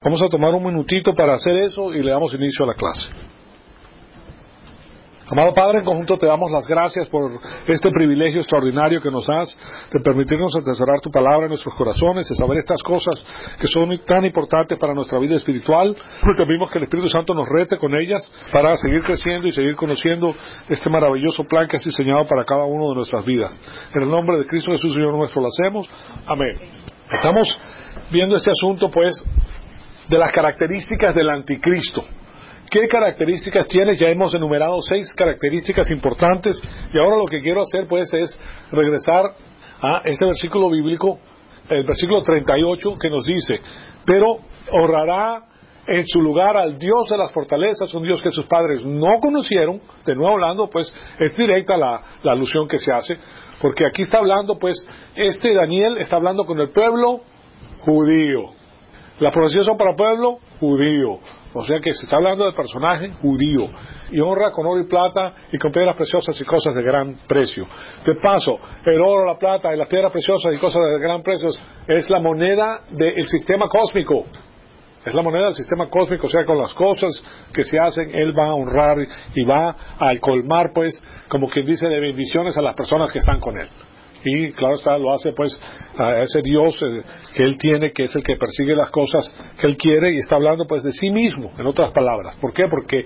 Vamos a tomar un minutito para hacer eso y le damos inicio a la clase. Amado Padre, en conjunto te damos las gracias por este privilegio extraordinario que nos das de permitirnos atesorar tu palabra en nuestros corazones, de saber estas cosas que son tan importantes para nuestra vida espiritual, porque pedimos que el Espíritu Santo nos rete con ellas para seguir creciendo y seguir conociendo este maravilloso plan que has diseñado para cada uno de nuestras vidas. En el nombre de Cristo Jesús, Señor nuestro, lo hacemos. Amén. Estamos viendo este asunto, pues, de las características del anticristo. ¿Qué características tiene? Ya hemos enumerado 6 características importantes y ahora lo que quiero hacer pues es regresar a este versículo bíblico, el versículo 38, que nos dice: pero honrará en su lugar al Dios de las fortalezas, un Dios que sus padres no conocieron. De nuevo hablando, pues es directa la alusión que se hace, porque aquí está hablando, pues Daniel está hablando con el pueblo judío. Las profecías son para el pueblo judío, o sea que se está hablando del personaje judío. Y honra con oro y plata y con piedras preciosas y cosas de gran precio. De paso, el oro, la plata y las piedras preciosas y cosas de gran precio es la moneda del sistema cósmico. Es la moneda del sistema cósmico, o sea, con las cosas que se hacen, Él va a honrar y va a colmar, pues, como quien dice, de bendiciones a las personas que están con Él. Y claro está, lo hace pues a ese Dios que Él tiene, que es el que persigue las cosas que Él quiere, y está hablando pues de sí mismo, en otras palabras. ¿Por qué? Porque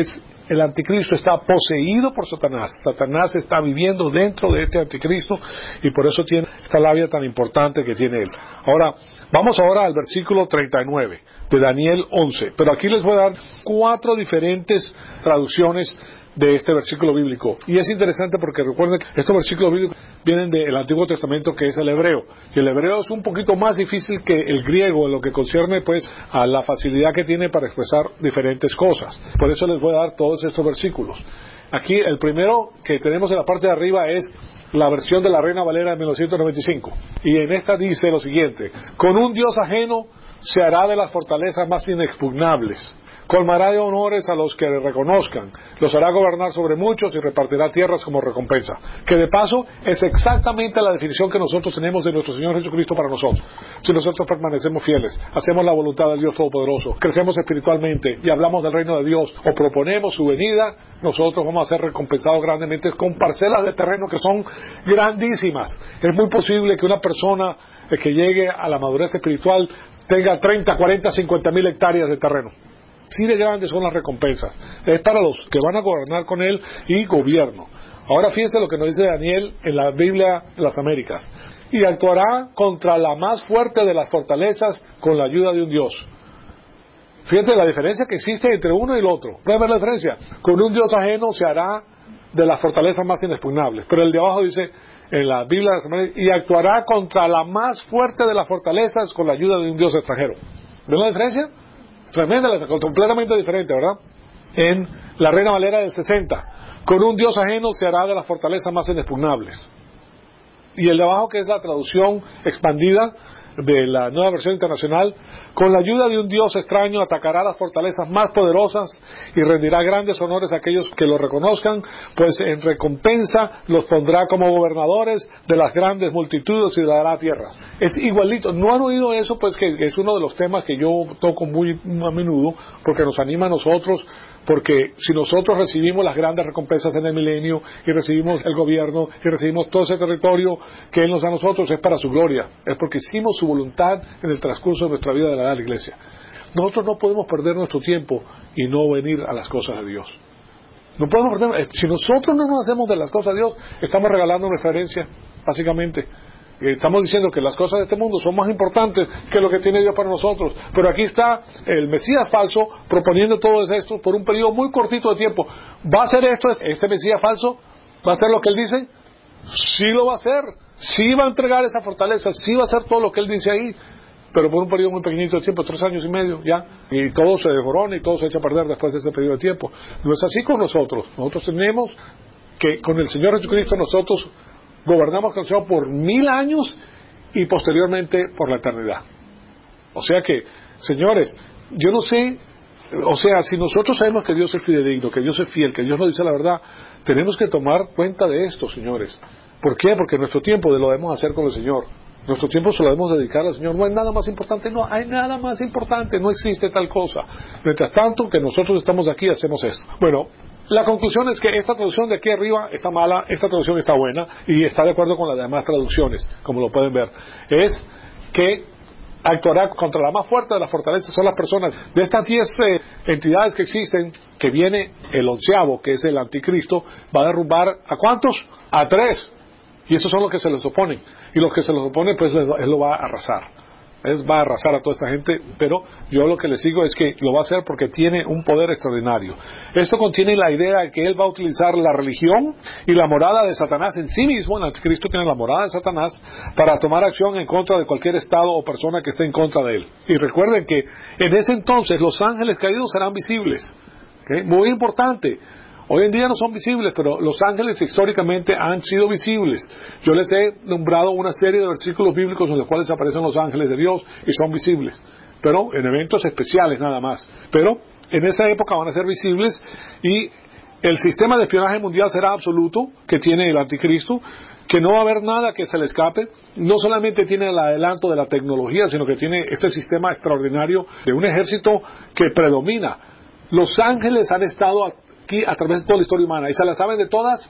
el anticristo está poseído por Satanás. Satanás está viviendo dentro de este anticristo y por eso tiene esta labia tan importante que tiene él. Ahora, vamos al versículo 39 de Daniel 11, pero aquí les voy a dar 4 diferentes traducciones de este versículo bíblico. Y es interesante porque recuerden que estos versículos bíblicos vienen del Antiguo Testamento, que es el hebreo. Y el hebreo es un poquito más difícil que el griego en lo que concierne pues a la facilidad que tiene para expresar diferentes cosas. Por eso les voy a dar todos estos versículos. Aquí el primero que tenemos en la parte de arriba es la versión de la Reina Valera de 1995. Y en esta dice lo siguiente: con un Dios ajeno se hará de las fortalezas más inexpugnables. Colmará de honores a los que le reconozcan, los hará gobernar sobre muchos y repartirá tierras como recompensa. Que de paso es exactamente la definición que nosotros tenemos de nuestro Señor Jesucristo para nosotros. Si nosotros permanecemos fieles, hacemos la voluntad del Dios Todopoderoso, crecemos espiritualmente y hablamos del reino de Dios o proponemos su venida, nosotros vamos a ser recompensados grandemente con parcelas de terreno que son grandísimas. Es muy posible que una persona que llegue a la madurez espiritual tenga 30, 40, 50 mil hectáreas de terreno. Sí, de grandes son las recompensas. Es para los que van a gobernar con él y gobierno. Ahora fíjense lo que nos dice Daniel en la Biblia de las Américas: y actuará contra la más fuerte de las fortalezas con la ayuda de un Dios. Fíjense la diferencia que existe entre uno y el otro. ¿Pueden ver la diferencia? Con un Dios ajeno se hará de las fortalezas más inexpugnables. Pero el de abajo dice en la Biblia de las Américas: y actuará contra la más fuerte de las fortalezas con la ayuda de un Dios extranjero. ¿Ven la diferencia? Tremenda, completamente diferente, ¿verdad? En la Reina Valera del 60, con un Dios ajeno se hará de las fortalezas más inexpugnables. Y el de abajo, que es la traducción expandida de la Nueva Versión Internacional: con la ayuda de un Dios extraño atacará las fortalezas más poderosas y rendirá grandes honores a aquellos que lo reconozcan, pues en recompensa los pondrá como gobernadores de las grandes multitudes y le dará tierras. Es igualito. ¿No han oído eso? Pues que es uno de los temas que yo toco muy a menudo, porque nos anima a nosotros, porque si nosotros recibimos las grandes recompensas en el milenio y recibimos el gobierno y recibimos todo ese territorio que Él nos da a nosotros, es para su gloria, es porque hicimos su voluntad en el transcurso de nuestra vida de la iglesia. Nosotros no podemos perder nuestro tiempo y no venir a las cosas de Dios. No podemos perder. Si nosotros no nos hacemos de las cosas de Dios, estamos regalando nuestra herencia, básicamente. Estamos diciendo que las cosas de este mundo son más importantes que lo que tiene Dios para nosotros. Pero aquí está el Mesías falso proponiendo todo esto por un periodo muy cortito de tiempo. ¿Va a hacer esto? ¿Este Mesías falso va a hacer lo que Él dice? Sí lo va a hacer. Sí va a entregar esa fortaleza. Sí va a hacer todo lo que Él dice ahí. Pero por un periodo muy pequeñito de tiempo, 3 años y medio, ya. Y todo se desmorona y todo se echa a perder después de ese periodo de tiempo. No es así con nosotros. Nosotros tenemos que, con el Señor Jesucristo, nosotros gobernamos con el Señor por 1000 años y posteriormente por la eternidad. O sea que, señores, yo no sé, o sea, si nosotros sabemos que Dios es fidedigno, que Dios es fiel, que Dios nos dice la verdad, tenemos que tomar cuenta de esto, señores. ¿Por qué? Porque nuestro tiempo lo debemos hacer con el Señor. Nuestro tiempo se lo debemos dedicar al Señor. No hay nada más importante, no hay nada más importante, no existe tal cosa. Mientras tanto que nosotros estamos aquí, hacemos esto. Bueno, la conclusión es que esta traducción de aquí arriba está mala, esta traducción está buena y está de acuerdo con las demás traducciones, como lo pueden ver. Es que actuará contra la más fuerte de las fortalezas, son las personas. De estas 10 entidades que existen, que viene el 11º, que es el anticristo, va a derrumbar ¿a cuántos? A 3. Y esos son los que se les oponen. Y los que se les oponen, pues él lo va a arrasar. Él va a arrasar a toda esta gente, pero yo lo que le sigo es que lo va a hacer porque tiene un poder extraordinario. Esto contiene la idea de que él va a utilizar la religión y la morada de Satanás en sí mismo. El anticristo tiene la morada de Satanás para tomar acción en contra de cualquier estado o persona que esté en contra de él. Y recuerden que en ese entonces los ángeles caídos serán visibles. ¿Okay? Muy importante. Hoy en día no son visibles, pero los ángeles históricamente han sido visibles. Yo les he nombrado una serie de versículos bíblicos en los cuales aparecen los ángeles de Dios y son visibles, pero en eventos especiales nada más. Pero en esa época van a ser visibles y el sistema de espionaje mundial será absoluto que tiene el anticristo, que no va a haber nada que se le escape. No solamente tiene el adelanto de la tecnología, sino que tiene este sistema extraordinario de un ejército que predomina. Los ángeles han estado aquí a través de toda la historia humana y se la saben de todas.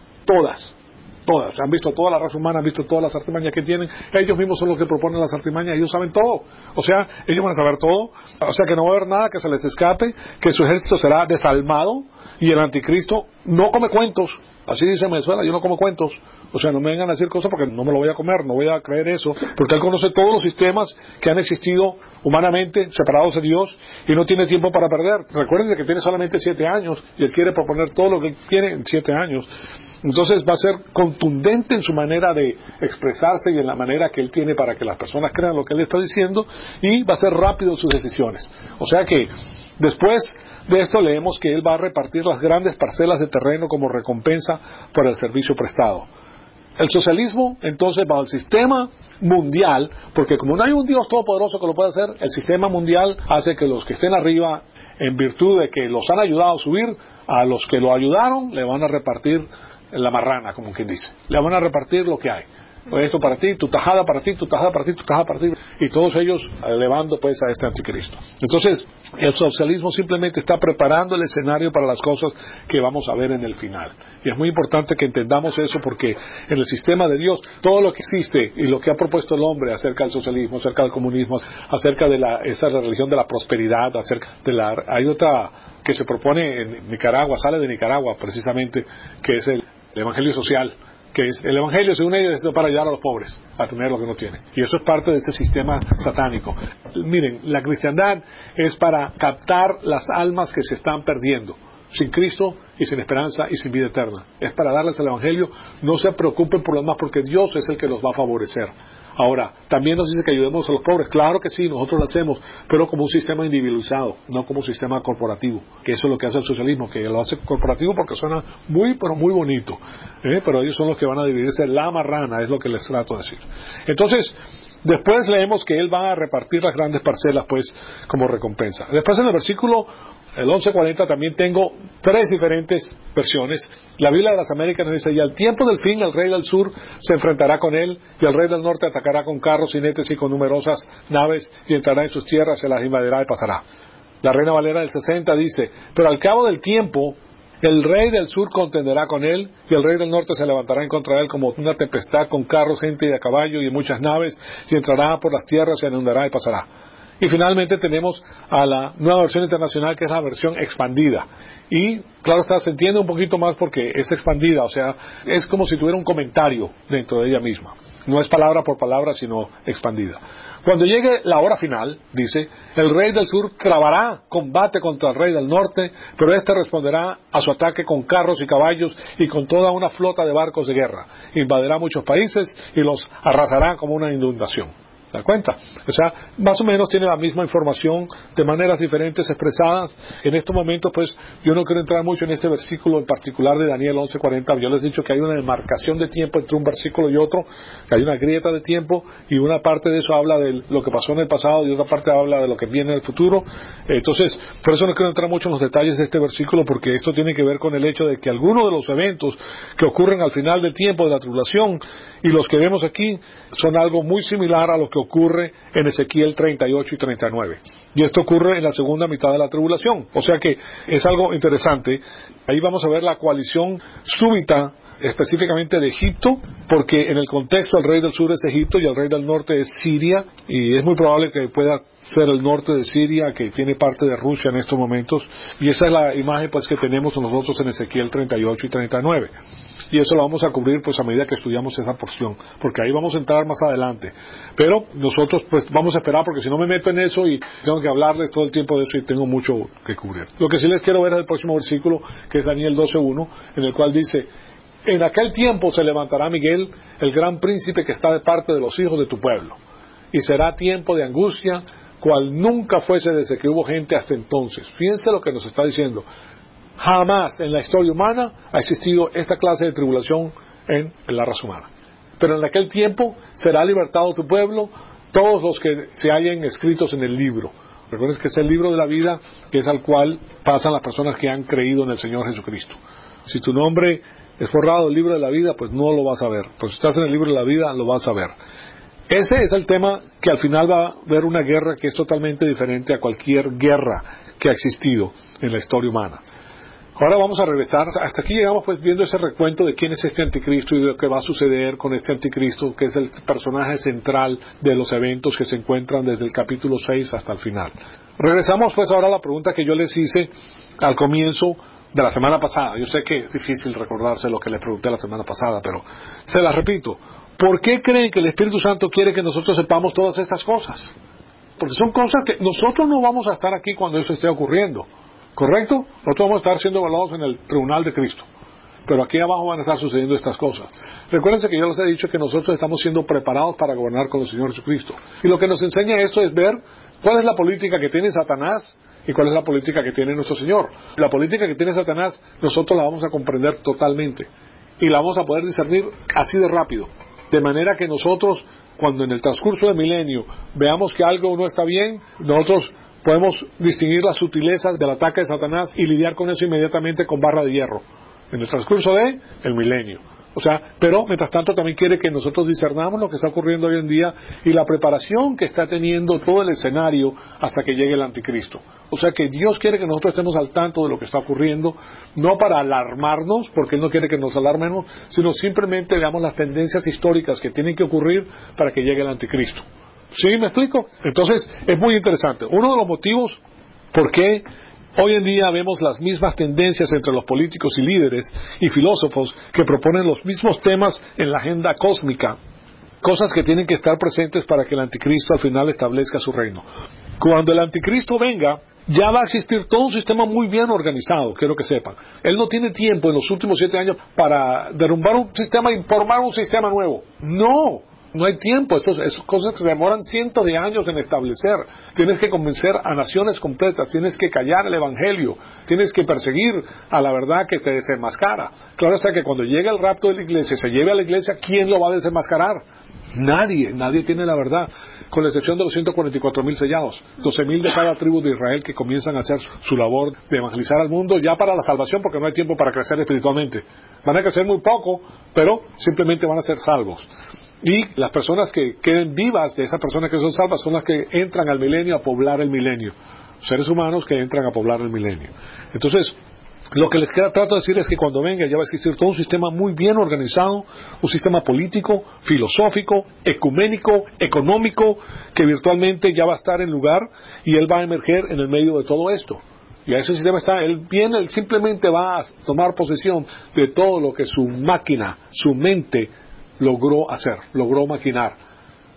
Han visto toda la raza humana, han visto todas las artimañas que tienen. Ellos mismos son los que proponen las artimañas, ellos saben todo. O sea, ellos van a saber todo. O sea, que no va a haber nada que se les escape, que su ejército será desalmado y el anticristo no come cuentos. Así dice Venezuela, yo no como cuentos. O sea, no me vengan a decir cosas porque no me lo voy a comer, no voy a creer eso, porque él conoce todos los sistemas que han existido humanamente, separados de Dios, y no tiene tiempo para perder. Recuerden que tiene solamente 7 años, y él quiere proponer todo lo que él quiere en 7 años. Entonces va a ser contundente en su manera de expresarse y en la manera que él tiene para que las personas crean lo que él está diciendo, y va a ser rápido en sus decisiones. O sea que después de esto leemos que él va a repartir las grandes parcelas de terreno como recompensa por el servicio prestado. El socialismo, entonces, bajo el sistema mundial, porque como no hay un Dios todopoderoso que lo pueda hacer, el sistema mundial hace que los que estén arriba, en virtud de que los han ayudado a subir, a los que lo ayudaron, le van a repartir la marrana, como quien dice. Le van a repartir lo que hay. Pues esto para ti, tu tajada para ti, tu tajada para ti, tu tajada para ti, y todos ellos elevando pues a este anticristo. Entonces, el socialismo simplemente está preparando el escenario para las cosas que vamos a ver en el final. Y es muy importante que entendamos eso porque en el sistema de Dios, todo lo que existe y lo que ha propuesto el hombre acerca del socialismo, acerca del comunismo, acerca de esa religión de la prosperidad, hay otra que se propone en Nicaragua, sale de Nicaragua precisamente, que es el evangelio social, que es el evangelio según ellos es para ayudar a los pobres a tener lo que no tienen, y eso es parte de este sistema satánico. Miren, la cristiandad es para captar las almas que se están perdiendo sin Cristo y sin esperanza y sin vida eterna. Es para darles el evangelio. No se preocupen por lo demás porque Dios es el que los va a favorecer. Ahora, también nos dice que ayudemos a los pobres. Claro que sí, nosotros lo hacemos, pero como un sistema individualizado, no como un sistema corporativo, que eso es lo que hace el socialismo, que lo hace corporativo porque suena muy, pero muy bonito, pero ellos son los que van a dividirse la marrana, es lo que les trato de decir. Entonces, después leemos que él va a repartir las grandes parcelas, pues, como recompensa. Después en el versículo el 11:40 también tengo 3 diferentes versiones. La Biblia de las Américas nos dice: y al tiempo del fin el rey del sur se enfrentará con él, y el rey del norte atacará con carros, jinetes y con numerosas naves, y entrará en sus tierras, se las invadirá y pasará. La Reina Valera del 60 dice: pero al cabo del tiempo el rey del sur contenderá con él, y el rey del norte se levantará en contra de él como una tempestad, con carros, gente y a caballo y muchas naves, y entrará por las tierras, se inundará y pasará. Y finalmente tenemos a la nueva versión internacional, que es la versión expandida. Y claro está, se entiende un poquito más porque es expandida, o sea, es como si tuviera un comentario dentro de ella misma. No es palabra por palabra, sino expandida. Cuando llegue la hora final, dice, el rey del sur trabará combate contra el rey del norte, pero éste responderá a su ataque con carros y caballos y con toda una flota de barcos de guerra. Invadirá muchos países y los arrasará como una inundación. ¿Te das cuenta? O sea, más o menos tiene la misma información de maneras diferentes expresadas. En estos momentos, pues, yo no quiero entrar mucho en este versículo en particular de Daniel 11:40. Yo les he dicho que hay una demarcación de tiempo entre un versículo y otro, que hay una grieta de tiempo, y una parte de eso habla de lo que pasó en el pasado y otra parte habla de lo que viene en el futuro. Entonces, por eso no quiero entrar mucho en los detalles de este versículo, porque esto tiene que ver con el hecho de que algunos de los eventos que ocurren al final del tiempo de la tribulación y los que vemos aquí son algo muy similar a lo que ocurre en Ezequiel 38 y 39. Y esto ocurre en la segunda mitad de la tribulación. O sea que es algo interesante. Ahí vamos a ver la coalición súbita específicamente de Egipto, porque en el contexto el rey del sur es Egipto y el rey del norte es Siria, y es muy probable que pueda ser el norte de Siria, que tiene parte de Rusia en estos momentos, y esa es la imagen pues que tenemos nosotros en Ezequiel 38 y 39. Y eso lo vamos a cubrir pues a medida que estudiamos esa porción, porque ahí vamos a entrar más adelante. Pero nosotros pues vamos a esperar, porque si no me meto en eso y tengo que hablarles todo el tiempo de eso y tengo mucho que cubrir. Lo que sí les quiero ver es el próximo versículo, que es Daniel 12:1, en el cual dice: en aquel tiempo se levantará Miguel, el gran príncipe que está de parte de los hijos de tu pueblo, y será tiempo de angustia, cual nunca fuese desde que hubo gente hasta entonces. Fíjense lo que nos está diciendo. Jamás en la historia humana ha existido esta clase de tribulación en la raza humana. Pero en aquel tiempo será libertado tu pueblo, todos los que se hallen escritos en el libro. Recuerden que es el libro de la vida, que es al cual pasan las personas que han creído en el Señor Jesucristo. Si tu nombre es borrado del libro de la vida, pues no lo vas a ver. Pues si estás en el libro de la vida, lo vas a ver. Ese es el tema, que al final va a haber una guerra que es totalmente diferente a cualquier guerra que ha existido en la historia humana. Ahora vamos a regresar. Hasta aquí llegamos pues viendo ese recuento de quién es este anticristo y de lo que va a suceder con este anticristo, que es el personaje central de los eventos que se encuentran desde el capítulo 6 hasta el final. Regresamos pues ahora a la pregunta que yo les hice al comienzo de la semana pasada. Yo sé que es difícil recordarse lo que les pregunté la semana pasada, pero se las repito. ¿Por qué creen que el Espíritu Santo quiere que nosotros sepamos todas estas cosas? Porque son cosas que nosotros no vamos a estar aquí cuando eso esté ocurriendo. ¿Correcto? Nosotros vamos a estar siendo evaluados en el tribunal de Cristo. Pero aquí abajo van a estar sucediendo estas cosas. Recuérdense que yo les he dicho que nosotros estamos siendo preparados para gobernar con el Señor Jesucristo. Y lo que nos enseña esto es ver cuál es la política que tiene Satanás y cuál es la política que tiene nuestro Señor. La política que tiene Satanás nosotros la vamos a comprender totalmente. Y la vamos a poder discernir así de rápido. De manera que nosotros, cuando en el transcurso del milenio veamos que algo no está bien, nosotros podemos distinguir las sutilezas del ataque de Satanás y lidiar con eso inmediatamente con barra de hierro, en el transcurso de el milenio. O sea, pero mientras tanto también quiere que nosotros discernamos lo que está ocurriendo hoy en día y la preparación que está teniendo todo el escenario hasta que llegue el anticristo. O sea que Dios quiere que nosotros estemos al tanto de lo que está ocurriendo, no para alarmarnos, porque Él no quiere que nos alarmemos, sino simplemente veamos las tendencias históricas que tienen que ocurrir para que llegue el anticristo. ¿Sí me explico? Entonces es muy interesante. Uno de los motivos por qué hoy en día vemos las mismas tendencias entre los políticos y líderes y filósofos que proponen los mismos temas en la agenda cósmica, cosas que tienen que estar presentes para que el anticristo al final establezca su reino. Cuando el anticristo venga, ya va a existir todo un sistema muy bien organizado, quiero que sepan. Él no tiene tiempo en los últimos 7 años para derrumbar un sistema y formar un sistema nuevo. No hay tiempo, esas cosas que se demoran cientos de años en establecer. Tienes que convencer a naciones completas, tienes que callar el evangelio, tienes que perseguir a la verdad que te desenmascara. Claro está que cuando llega el rapto de la iglesia, se lleve a la iglesia, ¿quién lo va a desenmascarar? Nadie tiene la verdad, con la excepción de los 144,000 sellados, 12,000 de cada tribu de Israel que comienzan a hacer su labor de evangelizar al mundo ya para la salvación, porque no hay tiempo para crecer espiritualmente. Van a crecer muy poco, pero simplemente van a ser salvos. Y las personas que queden vivas de esas personas que son salvas son las que entran al milenio a poblar el milenio. Seres humanos que entran a poblar el milenio. Entonces, lo que les trato de decir es que cuando venga ya va a existir todo un sistema muy bien organizado, un sistema político, filosófico, ecuménico, económico, que virtualmente ya va a estar en lugar y él va a emerger en el medio de todo esto. Y a ese sistema está, él simplemente va a tomar posesión de todo lo que su máquina, su mente logró hacer, logró maquinar.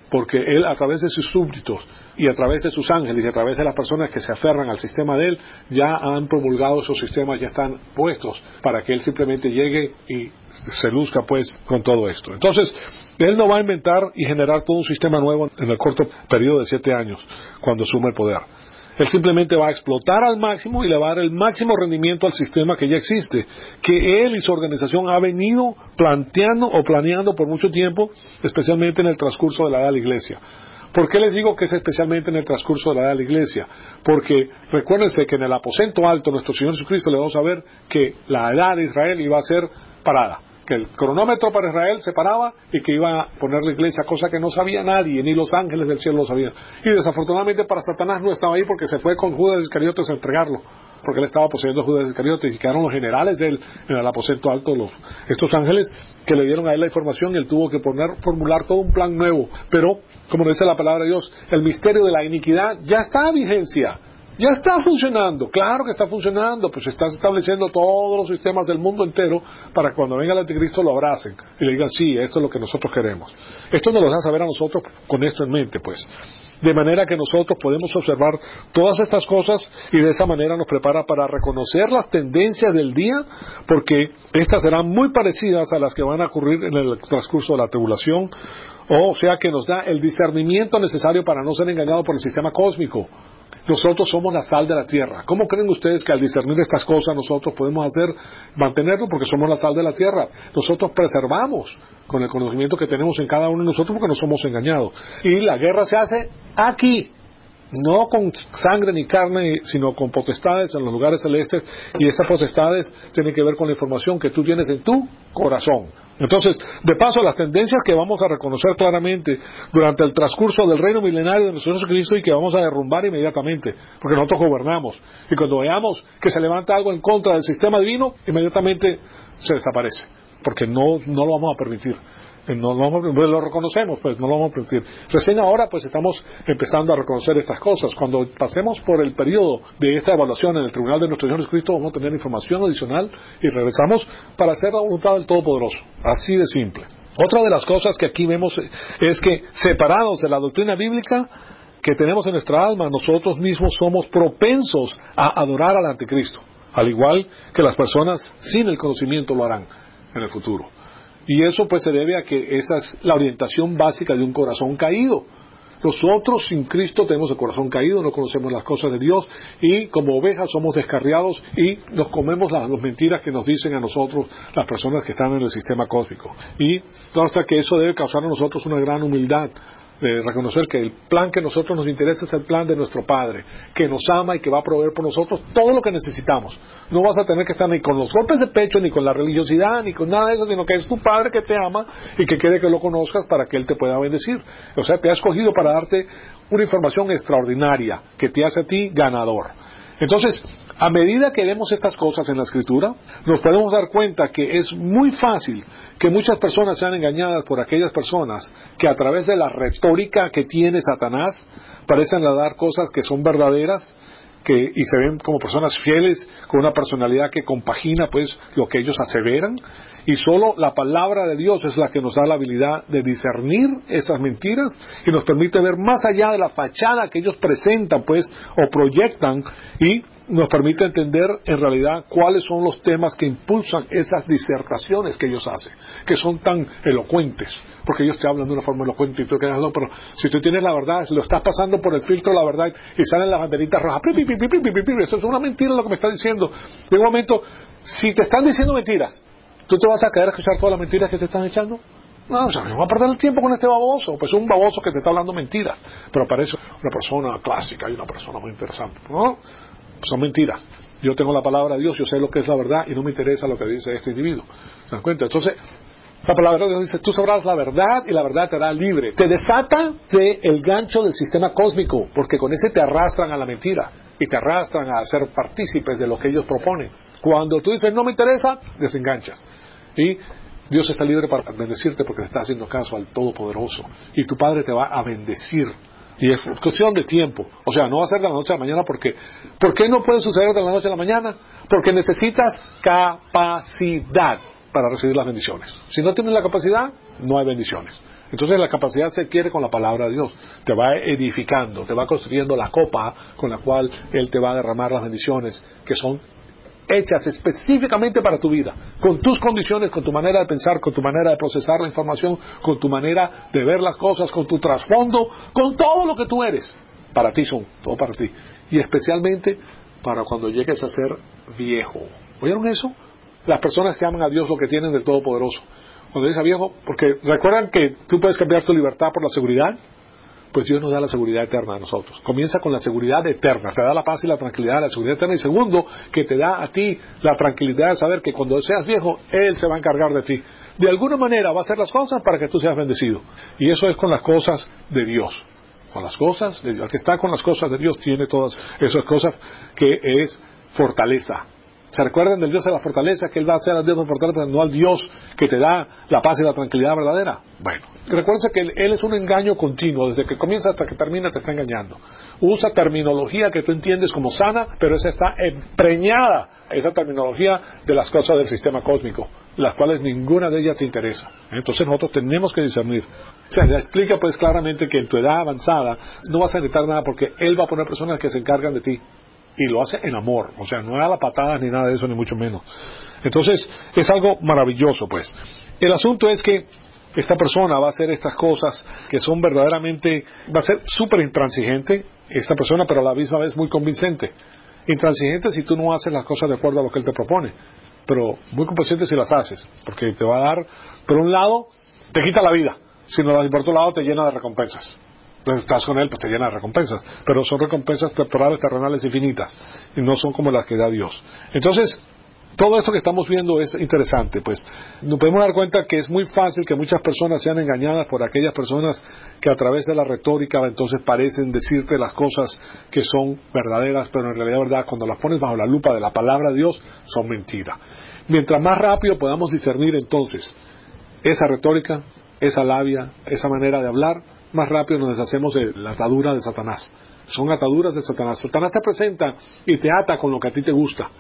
porque Él, a través de sus súbditos y a través de sus ángeles y a través de las personas que se aferran al sistema de Él, ya han promulgado esos sistemas, ya están puestos para que Él simplemente llegue y se luzca pues con todo esto. Entonces, Él no va a inventar y generar todo un sistema nuevo en el corto periodo de 7 años cuando asume el poder. Él simplemente va a explotar al máximo y le va a dar el máximo rendimiento al sistema que ya existe, que él y su organización ha venido planteando o planeando por mucho tiempo, especialmente en el transcurso de la edad de la iglesia. ¿Por qué les digo que es especialmente en el transcurso de la edad de la iglesia? Porque recuérdense que en el aposento alto nuestro Señor Jesucristo le vamos a ver que la edad de Israel iba a ser parada, que el cronómetro para Israel se paraba y que iba a poner la iglesia, cosa que no sabía nadie, ni los ángeles del cielo lo sabían. Y desafortunadamente para Satanás no estaba ahí porque se fue con Judas Iscariotes a entregarlo, porque él estaba poseyendo a Judas Iscariotes y quedaron los generales de él en el aposento alto, estos ángeles que le dieron a él la información y él tuvo que formular todo un plan nuevo. Pero, como dice la palabra de Dios, el misterio de la iniquidad ya está en vigencia. Ya está funcionando, claro que está funcionando, pues estás estableciendo todos los sistemas del mundo entero para que cuando venga el anticristo lo abracen y le digan, sí, esto es lo que nosotros queremos. Esto nos lo da saber a nosotros con esto en mente, pues. De manera que nosotros podemos observar todas estas cosas y de esa manera nos prepara para reconocer las tendencias del día, porque estas serán muy parecidas a las que van a ocurrir en el transcurso de la tribulación, o sea que nos da el discernimiento necesario para no ser engañado por el sistema cósmico. Nosotros somos la sal de la tierra. ¿Cómo creen ustedes que al discernir estas cosas nosotros podemos mantenerlo? Porque somos la sal de la tierra. Nosotros preservamos con el conocimiento que tenemos en cada uno de nosotros porque no somos engañados. Y la guerra se hace aquí. No con sangre ni carne, sino con potestades en los lugares celestes, y esas potestades tienen que ver con la información que tú tienes en tu corazón. Entonces, de paso, las tendencias que vamos a reconocer claramente durante el transcurso del reino milenario de nuestro Jesucristo y que vamos a derrumbar inmediatamente, porque nosotros gobernamos, y cuando veamos que se levanta algo en contra del sistema divino, inmediatamente se desaparece, porque no lo vamos a permitir. Lo reconocemos, pues no lo vamos a permitir. Recién ahora pues estamos empezando a reconocer estas cosas. Cuando pasemos por el periodo de esta evaluación en el tribunal de nuestro Señor Jesucristo, vamos a tener información adicional y regresamos para hacer la voluntad del Todopoderoso. Así de simple. Otra de las cosas que aquí vemos es que, separados de la doctrina bíblica que tenemos en nuestra alma, nosotros mismos somos propensos a adorar al anticristo, al igual que las personas sin el conocimiento lo harán en el futuro. Y eso pues se debe a que esa es la orientación básica de un corazón caído. Nosotros sin Cristo tenemos el corazón caído, no conocemos las cosas de Dios y como ovejas somos descarriados y nos comemos las mentiras que nos dicen a nosotros las personas que están en el sistema cósmico. Y hasta que eso debe causar a nosotros una gran humildad de reconocer que el plan que a nosotros nos interesa es el plan de nuestro Padre, que nos ama y que va a proveer por nosotros todo lo que necesitamos. No vas a tener que estar ni con los golpes de pecho, ni con la religiosidad, ni con nada de eso, sino que es tu Padre que te ama y que quiere que lo conozcas para que Él te pueda bendecir. O sea, te ha escogido para darte una información extraordinaria que te hace a ti ganador. Entonces, a medida que vemos estas cosas en la Escritura, nos podemos dar cuenta que es muy fácil que muchas personas sean engañadas por aquellas personas que a través de la retórica que tiene Satanás parecen dar cosas que son verdaderas y se ven como personas fieles con una personalidad que compagina pues lo que ellos aseveran, y solo la palabra de Dios es la que nos da la habilidad de discernir esas mentiras y nos permite ver más allá de la fachada que ellos presentan pues o proyectan, y nos permite entender en realidad cuáles son los temas que impulsan esas disertaciones que ellos hacen, que son tan elocuentes, porque ellos te hablan de una forma elocuente y tú quedas, no, pero si tú tienes la verdad, si lo estás pasando por el filtro de la verdad y salen las banderitas rojas, eso es una mentira lo que me está diciendo. De un momento, si te están diciendo mentiras, ¿tú te vas a quedar a escuchar todas las mentiras que te están echando? No, o sea, no va a perder el tiempo con este baboso. Pues es un baboso que te está hablando mentiras, pero parece una persona clásica y una persona muy interesante. No, son mentiras. Yo tengo la palabra de Dios, yo sé lo que es la verdad y no me interesa lo que dice este individuo. ¿Se dan cuenta? Entonces, la palabra de Dios dice, tú sabrás la verdad y la verdad te hará libre. Te desata del gancho del sistema cósmico, porque con ese te arrastran a la mentira y te arrastran a ser partícipes de lo que ellos proponen. Cuando tú dices, no me interesa, desenganchas. Y Dios está libre para bendecirte porque le está haciendo caso al Todopoderoso. Y tu Padre te va a bendecir. Y es cuestión de tiempo. O sea, no va a ser de la noche a la mañana porque... ¿Por qué no puede suceder de la noche a la mañana? Porque necesitas capacidad para recibir las bendiciones. Si no tienes la capacidad, no hay bendiciones. Entonces la capacidad se adquiere con la palabra de Dios. Te va edificando, te va construyendo la copa con la cual Él te va a derramar las bendiciones que son hechas específicamente para tu vida, con tus condiciones, con tu manera de pensar, con tu manera de procesar la información, con tu manera de ver las cosas, con tu trasfondo, con todo lo que tú eres. Para ti son, todo para ti. Y especialmente para cuando llegues a ser viejo. ¿Oyeron eso? Las personas que aman a Dios lo que tienen del Todopoderoso. Cuando dice viejo, porque recuerdan que tú puedes cambiar tu libertad por la seguridad. Pues Dios nos da la seguridad eterna a nosotros. Comienza con la seguridad eterna, te da la paz y la tranquilidad, la seguridad eterna. Y segundo, que te da a ti la tranquilidad de saber que cuando seas viejo, Él se va a encargar de ti. De alguna manera va a hacer las cosas para que tú seas bendecido. Y eso es con las cosas de Dios. Con las cosas de Dios. El que está con las cosas de Dios tiene todas esas cosas que es fortaleza. ¿Se recuerdan del Dios de la fortaleza? Que Él va a ser al Dios de la fortaleza, no al Dios que te da la paz y la tranquilidad verdadera. Bueno, recuerden que Él es un engaño continuo. Desde que comienza hasta que termina te está engañando. Usa terminología que tú entiendes como sana, pero esa está empreñada, esa terminología de las cosas del sistema cósmico, las cuales ninguna de ellas te interesa. Entonces nosotros tenemos que discernir. Se le explica pues claramente que en tu edad avanzada no vas a necesitar nada porque Él va a poner personas que se encargan de ti. Y lo hace en amor, o sea, no es a la patada ni nada de eso, ni mucho menos. Entonces, es algo maravilloso, pues. El asunto es que esta persona va a hacer estas cosas que son verdaderamente, va a ser súper intransigente, esta persona, pero a la misma vez muy convincente. Intransigente si tú no haces las cosas de acuerdo a lo que él te propone, pero muy convincente si las haces, porque te va a dar, por un lado, te quita la vida, sino por otro lado te llena de recompensas. Entonces estás con Él, pues te llena de recompensas, pero son recompensas temporales, terrenales y finitas, y no son como las que da Dios. Entonces, todo esto que estamos viendo es interesante, pues nos podemos dar cuenta que es muy fácil que muchas personas sean engañadas por aquellas personas que a través de la retórica entonces parecen decirte las cosas que son verdaderas, pero en realidad, verdad, cuando las pones bajo la lupa de la palabra de Dios, son mentira. Mientras más rápido podamos discernir entonces esa retórica, esa labia, esa manera de hablar, más rápido nos deshacemos de la atadura de Satanás. Son ataduras de Satanás. Satanás te presenta y te ata con lo que a ti te gusta.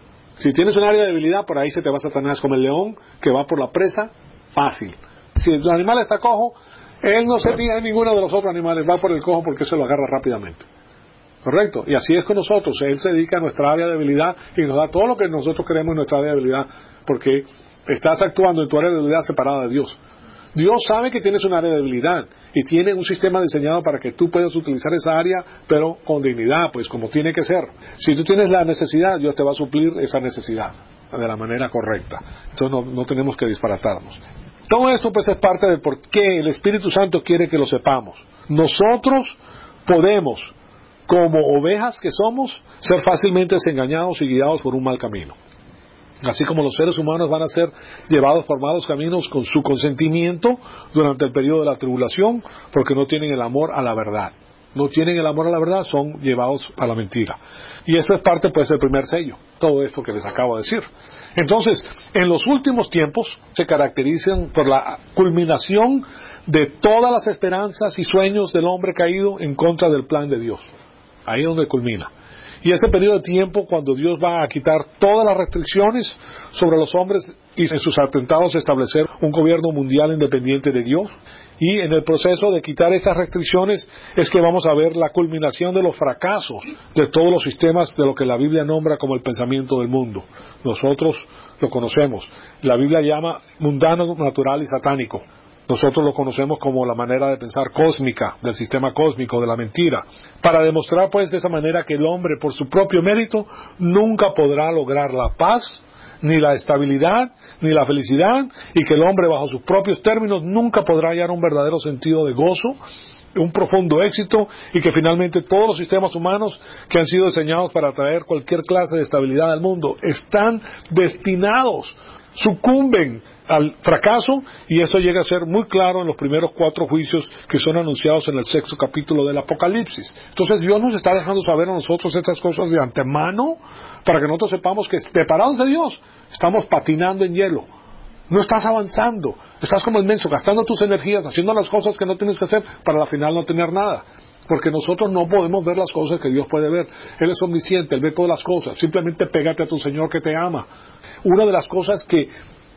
Si tienes un área de debilidad, por ahí se te va Satanás, como el león que va por la presa, fácil. Si el animal está cojo, él no se fija en ninguno de los otros animales, va por el cojo porque se lo agarra rápidamente. ¿Correcto? Y así es con nosotros. Él se dedica a nuestra área de debilidad y nos da todo lo que nosotros queremos en nuestra área de debilidad, porque estás actuando en tu área de debilidad separada de Dios. Dios sabe que tienes un área de debilidad y tiene un sistema diseñado para que tú puedas utilizar esa área, pero con dignidad, pues como tiene que ser. Si tú tienes la necesidad, Dios te va a suplir esa necesidad de la manera correcta. Entonces no tenemos que disparatarnos. Todo esto pues es parte de por qué el Espíritu Santo quiere que lo sepamos. Nosotros podemos, como ovejas que somos, ser fácilmente engañados y guiados por un mal camino. Así como los seres humanos van a ser llevados por malos caminos con su consentimiento durante el periodo de la tribulación, porque no tienen el amor a la verdad. No tienen el amor a la verdad, son llevados a la mentira. Y esto es parte, pues, del primer sello, todo esto que les acabo de decir. Entonces, en los últimos tiempos se caracterizan por la culminación de todas las esperanzas y sueños del hombre caído en contra del plan de Dios. Ahí es donde culmina. Y ese periodo de tiempo cuando Dios va a quitar todas las restricciones sobre los hombres y en sus atentados establecer un gobierno mundial independiente de Dios. Y en el proceso de quitar esas restricciones es que vamos a ver la culminación de los fracasos de todos los sistemas de lo que la Biblia nombra como el pensamiento del mundo. Nosotros lo conocemos. La Biblia llama mundano, natural y satánico. Nosotros lo conocemos como la manera de pensar cósmica, del sistema cósmico, de la mentira, para demostrar pues de esa manera que el hombre por su propio mérito nunca podrá lograr la paz, ni la estabilidad, ni la felicidad, y que el hombre bajo sus propios términos nunca podrá hallar un verdadero sentido de gozo, un profundo éxito, y que finalmente todos los sistemas humanos que han sido diseñados para traer cualquier clase de estabilidad al mundo están destinados, sucumben al fracaso, y eso llega a ser muy claro en los primeros 4 juicios que son anunciados en el 6º capítulo del Apocalipsis. Entonces Dios nos está dejando saber a nosotros estas cosas de antemano para que nosotros sepamos que separados de Dios estamos patinando en hielo. No estás avanzando, estás como inmenso, gastando tus energías, haciendo las cosas que no tienes que hacer para al final no tener nada. Porque nosotros no podemos ver las cosas que Dios puede ver. Él es omnisciente, Él ve todas las cosas. Simplemente pégate a tu Señor que te ama. Una de las cosas que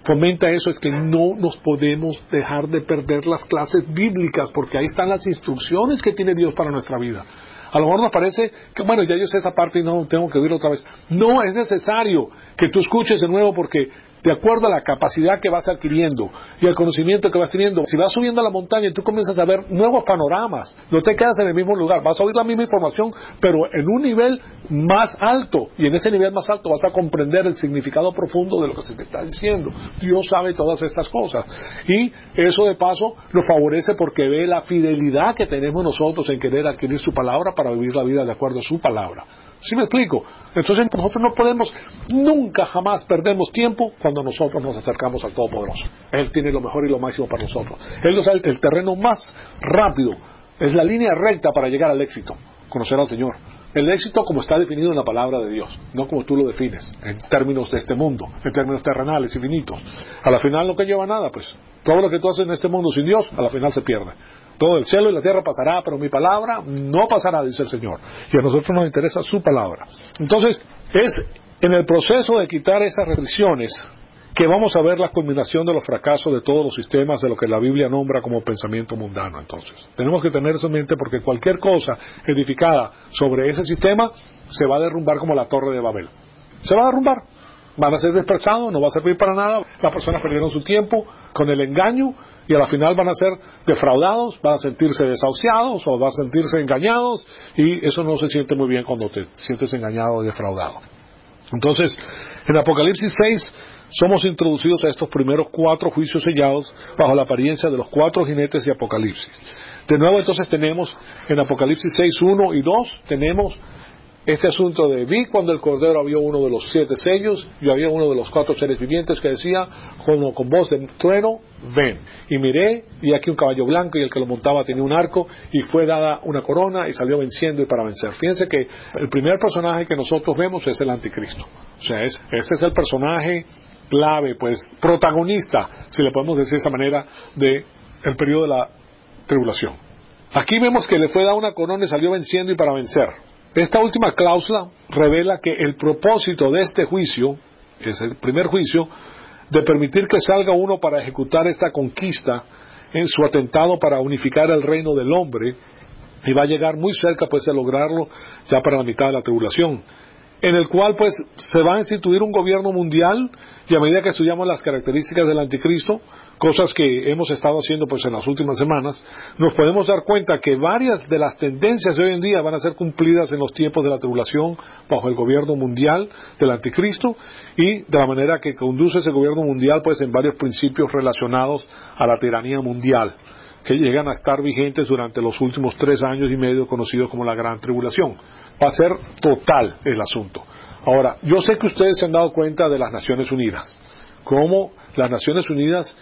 fomenta eso, es que no nos podemos dejar de perder las clases bíblicas, porque ahí están las instrucciones que tiene Dios para nuestra vida. A lo mejor nos parece que, bueno, ya yo sé esa parte y no tengo que oírlo otra vez. No, es necesario que tú escuches de nuevo, porque de acuerdo a la capacidad que vas adquiriendo y el conocimiento que vas teniendo, si vas subiendo a la montaña y tú comienzas a ver nuevos panoramas, no te quedas en el mismo lugar, vas a oír la misma información, pero en un nivel más alto, y en ese nivel más alto vas a comprender el significado profundo de lo que se te está diciendo. Dios sabe todas estas cosas, y eso de paso nos favorece porque ve la fidelidad que tenemos nosotros en querer adquirir su palabra para vivir la vida de acuerdo a su palabra. ¿Sí me explico? Entonces nosotros no podemos, nunca jamás perdemos tiempo cuando nosotros nos acercamos al Todopoderoso. Él tiene lo mejor y lo máximo para nosotros. Él nos da el terreno más rápido, es la línea recta para llegar al éxito, conocer al Señor. El éxito como está definido en la palabra de Dios, no como tú lo defines, en términos de este mundo, en términos terrenales y finitos. A la final no que lleva nada, pues todo lo que tú haces en este mundo sin Dios, a la final se pierde. Todo el cielo y la tierra pasará, pero mi palabra no pasará, dice el Señor. Y a nosotros nos interesa su palabra. Entonces, es en el proceso de quitar esas restricciones que vamos a ver la culminación de los fracasos de todos los sistemas de lo que la Biblia nombra como pensamiento mundano. Entonces, tenemos que tener eso en mente, porque cualquier cosa edificada sobre ese sistema se va a derrumbar como la Torre de Babel. Se va a derrumbar. Van a ser dispersados, no va a servir para nada. Las personas perdieron su tiempo con el engaño y a la final van a ser defraudados, van a sentirse desahuciados o van a sentirse engañados, y eso no se siente muy bien cuando te sientes engañado o defraudado. Entonces, en Apocalipsis 6 somos introducidos a estos primeros 4 juicios sellados bajo la apariencia de los 4 jinetes de Apocalipsis. De nuevo entonces tenemos en Apocalipsis 6, 1 y 2, tenemos este asunto de: vi cuando el Cordero abrió uno de los 7 sellos, y había uno de los 4 seres vivientes que decía con voz de trueno: ven. Y miré, y aquí un caballo blanco, y el que lo montaba tenía un arco, y fue dada una corona, y salió venciendo y para vencer. Fíjense que el primer personaje que nosotros vemos es el anticristo. O sea, ese es el personaje clave, pues protagonista, si le podemos decir de esa manera, de el periodo de la tribulación. Aquí vemos que le fue dada una corona y salió venciendo y para vencer. Esta última cláusula revela que el propósito de este juicio, que es el primer juicio, de permitir que salga uno para ejecutar esta conquista en su atentado para unificar el reino del hombre, y va a llegar muy cerca pues de lograrlo ya para la mitad de la tribulación, en el cual pues se va a instituir un gobierno mundial, y a medida que estudiamos las características del anticristo, cosas que hemos estado haciendo pues en las últimas semanas, nos podemos dar cuenta que varias de las tendencias de hoy en día van a ser cumplidas en los tiempos de la tribulación bajo el gobierno mundial del anticristo, y de la manera que conduce ese gobierno mundial pues en varios principios relacionados a la tiranía mundial, que llegan a estar vigentes durante los últimos 3 años y medio, conocidos como la Gran Tribulación. Va a ser total el asunto. Ahora, yo sé que ustedes se han dado cuenta de las Naciones Unidas, cómo las Naciones Unidas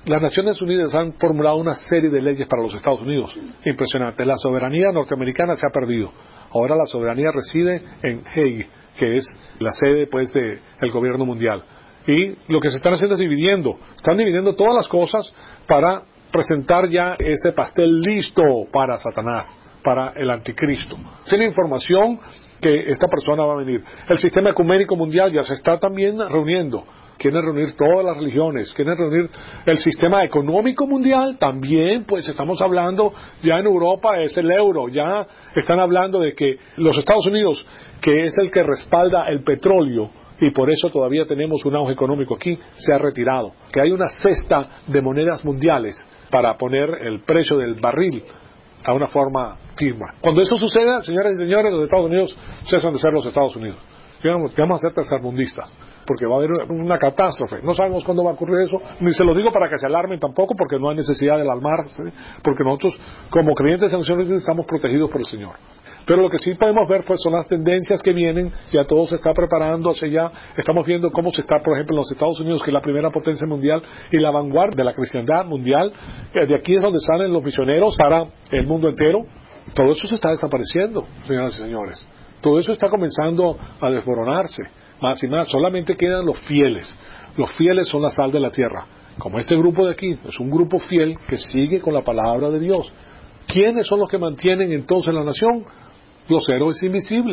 han formulado una serie de leyes para los Estados Unidos. Impresionante. La soberanía norteamericana se ha perdido. Ahora la soberanía reside en Hague, que es la sede pues del gobierno mundial. Y lo que se están haciendo es están dividiendo todas las cosas para presentar ya ese pastel listo para Satanás, para el anticristo. Tiene información que esta persona va a venir. El sistema ecuménico mundial ya se está también reuniendo. Quieren reunir todas las religiones, quieren reunir el sistema económico mundial también, pues estamos hablando, ya en Europa es el euro, ya están hablando de que los Estados Unidos, que es el que respalda el petróleo, y por eso todavía tenemos un auge económico aquí, se ha retirado. Que hay una cesta de monedas mundiales para poner el precio del barril a una forma firme. Cuando eso suceda, señoras y señores, los Estados Unidos cesan de ser los Estados Unidos. Vamos a ser tercermundistas, porque va a haber una catástrofe. No sabemos cuándo va a ocurrir eso, ni se lo digo para que se alarmen tampoco, porque no hay necesidad de alarmarse, porque nosotros, como creyentes en el Señor, estamos protegidos por el Señor. Pero lo que sí podemos ver pues son las tendencias que vienen, ya todo se está preparando hacia allá. Estamos viendo cómo se está, por ejemplo, en los Estados Unidos, que es la primera potencia mundial y la vanguardia de la cristiandad mundial. De aquí es donde salen los misioneros para el mundo entero. Todo eso se está desapareciendo, señoras y señores. Todo eso está comenzando a desmoronarse, más y más. Solamente quedan los fieles. Los fieles son la sal de la tierra. Como este grupo de aquí, es un grupo fiel que sigue con la palabra de Dios. ¿Quiénes son los que mantienen entonces la nación? Los héroes invisibles.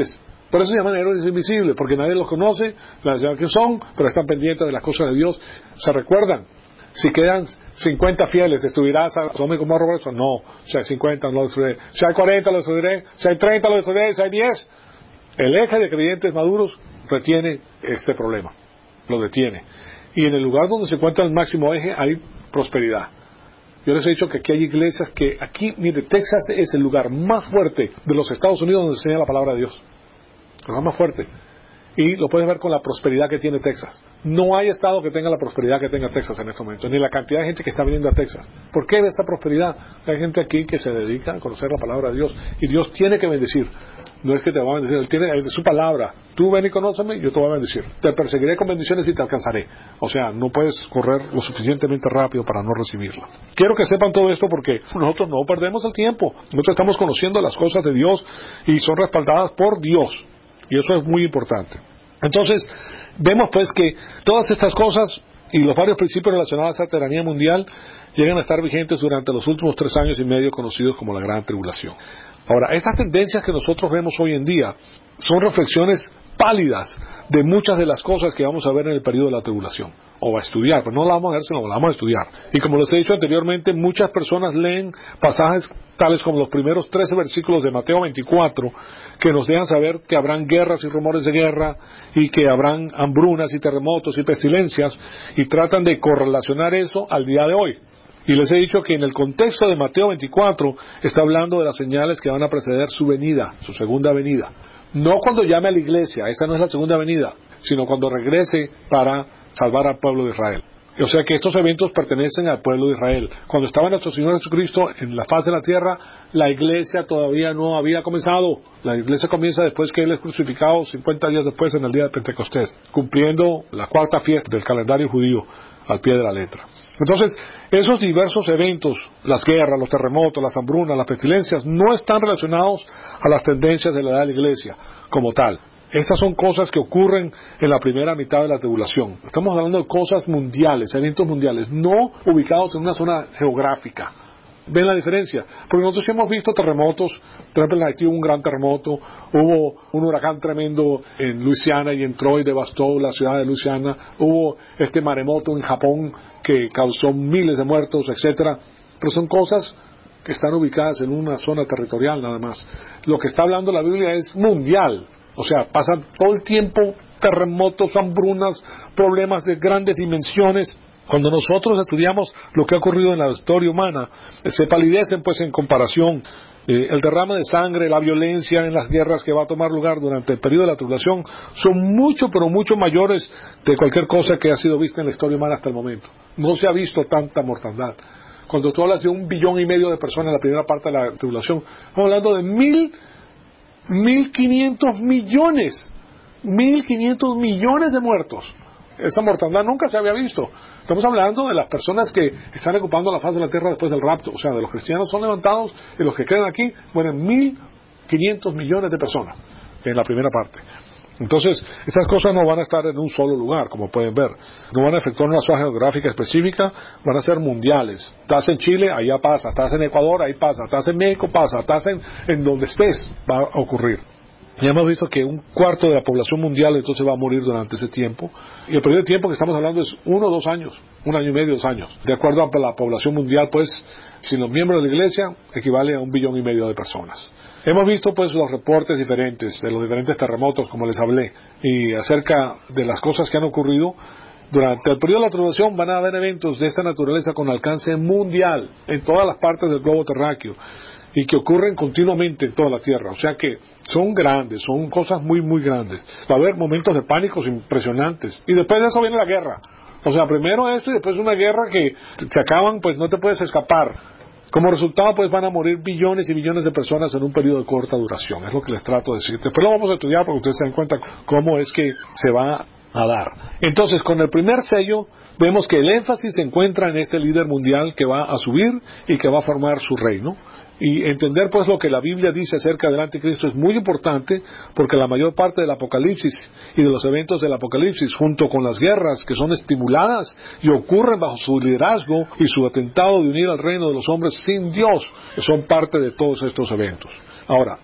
Por eso se llaman héroes invisibles, porque nadie los conoce, nadie sabe quién son, pero están pendientes de las cosas de Dios. Se recuerdan. Si quedan 50 fieles, ¿destruirás a Sodoma y Gomorra por eso? No. Si hay 50, no lo destruiré. Si hay 40, lo destruiré. Si hay 30, lo destruiré. Si hay 10. El eje de creyentes maduros retiene este problema. Lo detiene. Y en el lugar donde se encuentra el máximo eje hay prosperidad. Yo les he dicho que aquí hay iglesias que aquí, mire, Texas es el lugar más fuerte de los Estados Unidos donde se enseña la palabra de Dios. El lugar más fuerte. Y lo puedes ver con la prosperidad que tiene Texas. No hay estado que tenga la prosperidad que tenga Texas en este momento, ni la cantidad de gente que está viniendo a Texas. ¿Por qué esa prosperidad? Hay gente aquí que se dedica a conocer la palabra de Dios, y Dios tiene que bendecir. No es que te va a bendecir, Él tiene su palabra. Tú ven y conóceme, yo te voy a bendecir. Te perseguiré con bendiciones y te alcanzaré. O sea, no puedes correr lo suficientemente rápido para no recibirla. Quiero que sepan todo esto porque nosotros no perdemos el tiempo. Nosotros estamos conociendo las cosas de Dios y son respaldadas por Dios. Y eso es muy importante. Entonces, vemos pues que todas estas cosas y los varios principios relacionados a la tiranía mundial llegan a estar vigentes durante los últimos 3 años y medio conocidos como la Gran Tribulación. Ahora, estas tendencias que nosotros vemos hoy en día son reflexiones pálidas de muchas de las cosas que vamos a ver en el periodo de la tribulación, o a estudiar, pero no la vamos a ver, sino la vamos a estudiar. Y como les he dicho anteriormente, muchas personas leen pasajes tales como los primeros 13 versículos de Mateo 24, que nos dejan saber que habrán guerras y rumores de guerra, y que habrán hambrunas y terremotos y pestilencias, y tratan de correlacionar eso al día de hoy. Y les he dicho que en el contexto de Mateo 24 está hablando de las señales que van a preceder su venida, su segunda venida. No cuando llame a la iglesia, esa no es la segunda venida, sino cuando regrese para salvar al pueblo de Israel. O sea que estos eventos pertenecen al pueblo de Israel. Cuando estaba nuestro Señor Jesucristo en la faz de la tierra, la iglesia todavía no había comenzado. La iglesia comienza después que Él es crucificado, 50 días después, en el día de Pentecostés, cumpliendo la cuarta fiesta del calendario judío al pie de la letra. Entonces, esos diversos eventos, las guerras, los terremotos, las hambrunas, las pestilencias, no están relacionados a las tendencias de la edad de la iglesia como tal. Estas son cosas que ocurren en la primera mitad de la tribulación. Estamos hablando de cosas mundiales, eventos mundiales, no ubicados en una zona geográfica. ¿Ven la diferencia? Porque nosotros hemos visto terremotos. Por ejemplo, en Haití hubo un gran terremoto, hubo un huracán tremendo en Luisiana y entró y devastó la ciudad de Luisiana, hubo este maremoto en Japón que causó miles de muertos, etcétera. Pero son cosas que están ubicadas en una zona territorial nada más. Lo que está hablando la Biblia es mundial. O sea, pasan todo el tiempo terremotos, hambrunas, problemas de grandes dimensiones. Cuando nosotros estudiamos lo que ha ocurrido en la historia humana, se palidecen pues en comparación. El derrame de sangre, la violencia en las guerras que va a tomar lugar durante el periodo de la tribulación son mucho, pero mucho mayores de cualquier cosa que ha sido vista en la historia humana hasta el momento. No se ha visto tanta mortandad. Cuando tú hablas de 1,5 billones de personas en la primera parte de la tribulación, estamos hablando de 1.500 millones. 1.500 millones de muertos. Esa mortandad nunca se había visto. Estamos hablando de las personas que están ocupando la faz de la tierra después del rapto. O sea, de los cristianos son levantados y los que quedan aquí mueren 1.500 millones de personas en la primera parte. Entonces, estas cosas no van a estar en un solo lugar, como pueden ver. No van a efectuar una zona geográfica específica, van a ser mundiales. Estás en Chile, allá pasa. Estás en Ecuador, ahí pasa. Estás en México, pasa. Estás en donde estés, va a ocurrir. Ya hemos visto que 1/4 de la población mundial entonces va a morir durante ese tiempo. Y el periodo de tiempo que estamos hablando es 1 o 2 años, 1 año y medio, 2 años. De acuerdo a la población mundial, pues, sin los miembros de la iglesia, equivale a 1,5 billones de personas. Hemos visto pues los reportes diferentes de los diferentes terremotos, como les hablé, y acerca de las cosas que han ocurrido. Durante el periodo de la tribulación van a haber eventos de esta naturaleza con alcance mundial en todas las partes del globo terráqueo y que ocurren continuamente en toda la tierra. O sea que son grandes, son cosas muy, muy grandes. Va a haber momentos de pánicos impresionantes. Y después de eso viene la guerra. O sea, primero eso y después una guerra que se acaban, pues no te puedes escapar. Como resultado, pues van a morir billones y billones de personas en un periodo de corta duración. Es lo que les trato de decir. Después lo vamos a estudiar para que ustedes se den cuenta cómo es que se va a dar. Entonces, con el primer sello, vemos que el énfasis se encuentra en este líder mundial que va a subir y que va a formar su reino. Y entender pues lo que la Biblia dice acerca del anticristo es muy importante, porque la mayor parte del Apocalipsis y de los eventos del Apocalipsis, junto con las guerras que son estimuladas y ocurren bajo su liderazgo y su atentado de unir al reino de los hombres sin Dios, son parte de todos estos eventos. Ahora,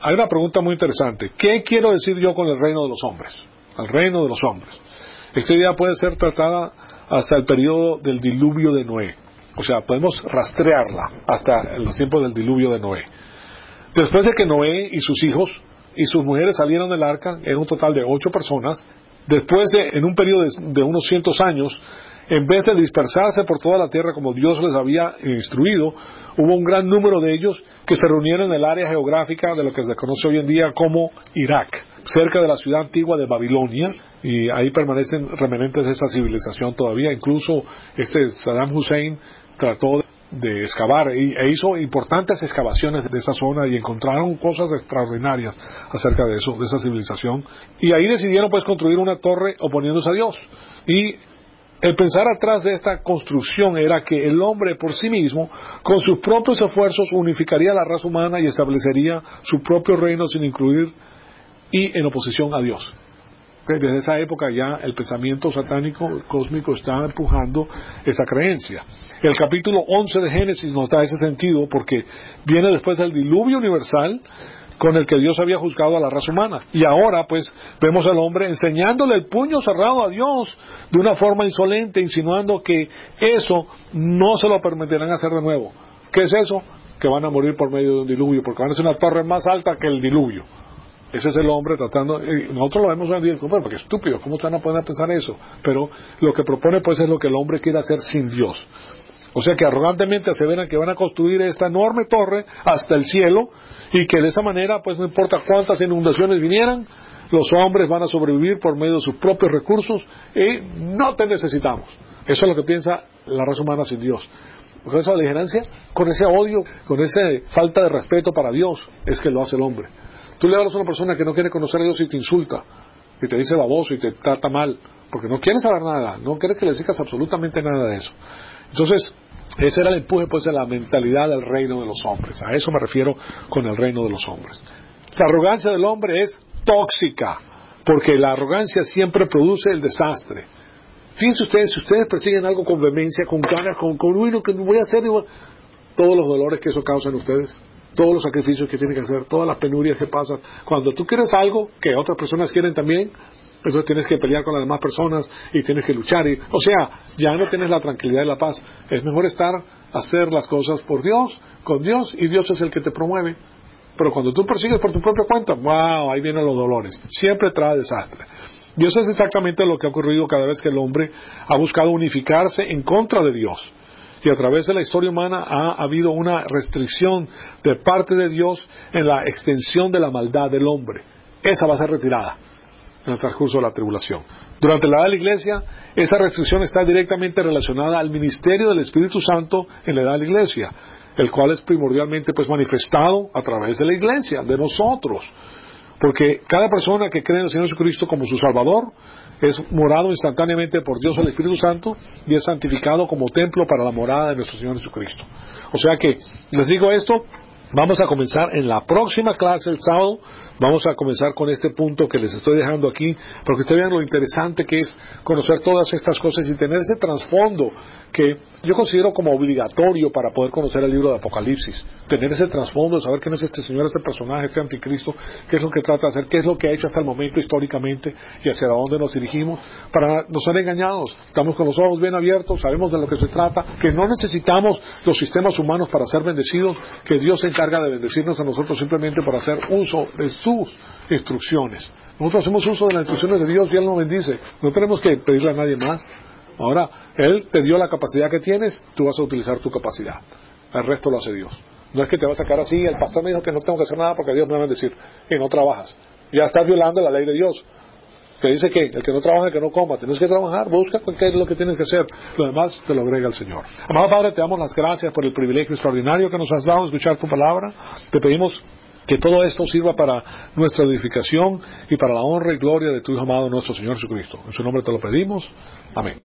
hay una pregunta muy interesante. ¿Qué quiero decir yo con el reino de los hombres? El reino de los hombres. Esta idea puede ser tratada hasta el periodo del diluvio de Noé. O sea, podemos rastrearla hasta los tiempos del diluvio de Noé. Después de que Noé y sus hijos y sus mujeres salieron del arca, era un total de 8 personas, después en un periodo de unos 100 años, en vez de dispersarse por toda la tierra como Dios les había instruido, hubo un gran número de ellos que se reunieron en el área geográfica de lo que se conoce hoy en día como Irak, cerca de la ciudad antigua de Babilonia, y ahí permanecen remanentes de esa civilización todavía. Incluso Saddam Hussein trató de excavar e hizo importantes excavaciones de esa zona y encontraron cosas extraordinarias acerca de eso, de esa civilización, y ahí decidieron pues construir una torre oponiéndose a Dios. Y el pensar atrás de esta construcción era que el hombre por sí mismo, con sus propios esfuerzos, unificaría la raza humana y establecería su propio reino sin incluir y en oposición a Dios. Desde esa época ya el pensamiento satánico cósmico está empujando esa creencia. El capítulo 11 de Génesis nos da ese sentido porque viene después del diluvio universal con el que Dios había juzgado a la raza humana. Y ahora pues vemos al hombre enseñándole el puño cerrado a Dios de una forma insolente, insinuando que eso no se lo permitirán hacer de nuevo. ¿Qué es eso? Que van a morir por medio de un diluvio, porque van a ser una torre más alta que el diluvio. Ese es el hombre tratando, y nosotros lo vemos hoy en día, bueno, porque estúpido, ¿cómo ustedes no pueden pensar eso? Pero lo que propone pues es lo que el hombre quiere hacer sin Dios. O sea que arrogantemente aseveran que van a construir esta enorme torre hasta el cielo, y que de esa manera pues no importa cuántas inundaciones vinieran, los hombres van a sobrevivir por medio de sus propios recursos y no te necesitamos. Eso es lo que piensa la raza humana sin Dios. Con esa beligerancia, con ese odio, con esa falta de respeto para Dios, es que lo hace el hombre. Tú le hablas a una persona que no quiere conocer a Dios y te insulta, y te dice baboso y te trata mal, porque no quiere saber nada, no quiere que le digas absolutamente nada de eso. Entonces, ese era el empuje pues de la mentalidad del reino de los hombres. A eso me refiero con el reino de los hombres. La arrogancia del hombre es tóxica, porque la arrogancia siempre produce el desastre. Fíjense ustedes, si ustedes persiguen algo con vehemencia, con ganas, con uy, lo que voy a hacer, todos los dolores que eso causa en ustedes, todos los sacrificios que tienen que hacer, todas las penurias que pasan. Cuando tú quieres algo que otras personas quieren también, eso tienes que pelear con las demás personas y tienes que luchar. O sea, ya no tienes la tranquilidad y la paz. Es mejor hacer las cosas por Dios, con Dios, y Dios es el que te promueve. Pero cuando tú persigues por tu propia cuenta, wow, ahí vienen los dolores. Siempre trae desastre. Y eso es exactamente lo que ha ocurrido cada vez que el hombre ha buscado unificarse en contra de Dios. Y a través de la historia humana ha habido una restricción de parte de Dios en la extensión de la maldad del hombre. Esa va a ser retirada en el transcurso de la tribulación. Durante la edad de la iglesia, esa restricción está directamente relacionada al ministerio del Espíritu Santo en la edad de la iglesia, el cual es primordialmente pues manifestado a través de la iglesia, de nosotros. Porque cada persona que cree en el Señor Jesucristo como su Salvador es morado instantáneamente por Dios el Espíritu Santo y es santificado como templo para la morada de nuestro Señor Jesucristo. O sea que, les digo esto, vamos a comenzar en la próxima clase el sábado, vamos a comenzar con este punto que les estoy dejando aquí, para que ustedes vean lo interesante que es conocer todas estas cosas y tener ese trasfondo que yo considero como obligatorio para poder conocer el libro de Apocalipsis. Tener ese trasfondo de saber quién es este señor, este personaje, este anticristo, qué es lo que trata de hacer, qué es lo que ha hecho hasta el momento históricamente y hacia dónde nos dirigimos, para no ser engañados. Estamos con los ojos bien abiertos, sabemos de lo que se trata, que no necesitamos los sistemas humanos para ser bendecidos, que Dios se encarga de bendecirnos a nosotros simplemente por hacer uso de sus instrucciones. Nosotros hacemos uso de las instrucciones de Dios y Él nos bendice. No tenemos que pedirle a nadie más. Ahora, Él te dio la capacidad que tienes, tú vas a utilizar tu capacidad. El resto lo hace Dios. No es que te va a sacar así, el pastor me dijo que no tengo que hacer nada porque Dios me va a bendecir. Y no trabajas. Ya estás violando la ley de Dios. Que dice que el que no trabaja, que no coma. Tienes que trabajar, busca qué es lo que tienes que hacer. Lo demás te lo agrega el Señor. Amado Padre, te damos las gracias por el privilegio extraordinario que nos has dado de escuchar tu palabra. Te pedimos que todo esto sirva para nuestra edificación y para la honra y gloria de tu Hijo amado, nuestro Señor Jesucristo. En su nombre te lo pedimos. Amén.